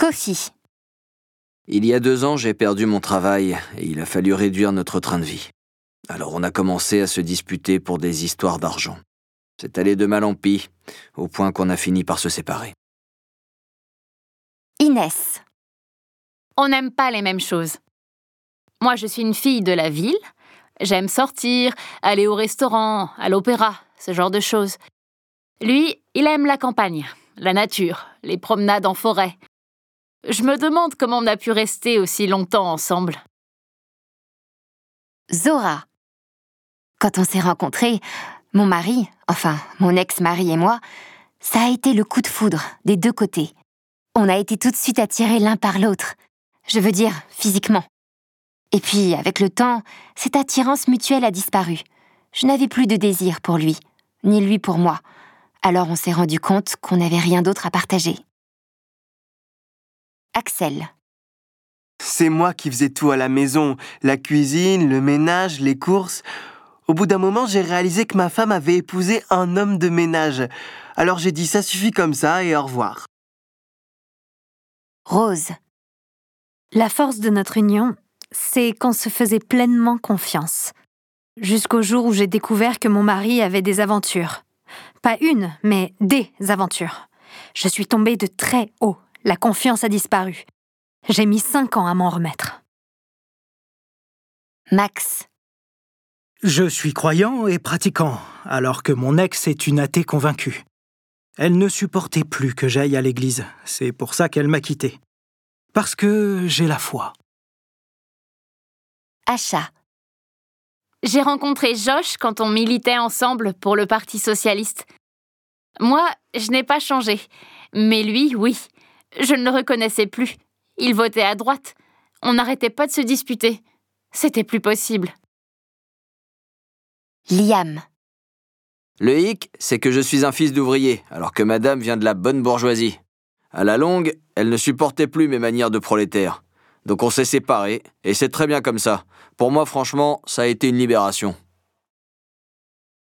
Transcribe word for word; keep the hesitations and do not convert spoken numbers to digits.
Kofi. Il y a deux ans, j'ai perdu mon travail et il a fallu réduire notre train de vie. Alors on a commencé à se disputer pour des histoires d'argent. C'est allé de mal en pis, au point qu'on a fini par se séparer. Inès. On n'aime pas les mêmes choses. Moi, je suis une fille de la ville. J'aime sortir, aller au restaurant, à l'opéra, ce genre de choses. Lui, il aime la campagne, la nature, les promenades en forêt. Je me demande comment on a pu rester aussi longtemps ensemble. Zora. Quand on s'est rencontrés, mon mari, enfin mon ex-mari et moi, ça a été le coup de foudre des deux côtés. On a été tout de suite attirés l'un par l'autre. Je veux dire, physiquement. Et puis, avec le temps, cette attirance mutuelle a disparu. Je n'avais plus de désir pour lui, ni lui pour moi. Alors on s'est rendu compte qu'on n'avait rien d'autre à partager. Axel. C'est moi qui faisais tout à la maison, la cuisine, le ménage, les courses. Au bout d'un moment, j'ai réalisé que ma femme avait épousé un homme de ménage. Alors j'ai dit ça suffit comme ça et au revoir. Rose. La force de notre union, c'est qu'on se faisait pleinement confiance. Jusqu'au jour où j'ai découvert que mon mari avait des aventures. Pas une, mais des aventures. Je suis tombée de très haut. La confiance a disparu. J'ai mis cinq ans à m'en remettre. Max. Je suis croyant et pratiquant, alors que mon ex est une athée convaincue. Elle ne supportait plus que j'aille à l'église. C'est pour ça qu'elle m'a quitté. Parce que j'ai la foi. Acha. J'ai rencontré Josh quand on militait ensemble pour le Parti socialiste. Moi, je n'ai pas changé. Mais lui, oui. Je ne le reconnaissais plus. Il votait à droite. On n'arrêtait pas de se disputer. C'était plus possible. Liam. Le hic, c'est que je suis un fils d'ouvrier, alors que madame vient de la bonne bourgeoisie. À la longue, elle ne supportait plus mes manières de prolétaire. Donc on s'est séparés, et c'est très bien comme ça. Pour moi, franchement, ça a été une libération.